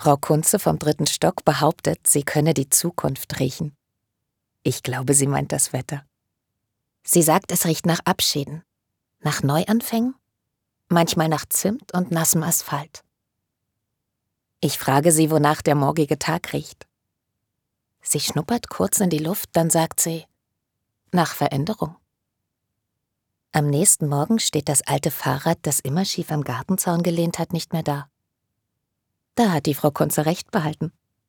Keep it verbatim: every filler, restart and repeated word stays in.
Frau Kunze vom dritten Stock behauptet, sie könne die Zukunft riechen. Ich glaube, sie meint das Wetter. Sie sagt, es riecht nach Abschieden, nach Neuanfängen, manchmal nach Zimt und nassem Asphalt. Ich frage sie, wonach der morgige Tag riecht. Sie schnuppert kurz in die Luft, dann sagt sie, nach Veränderung. Am nächsten Morgen steht das alte Fahrrad, das immer schief am Gartenzaun gelehnt hat, nicht mehr da. Da hat die Frau Kunze recht behalten.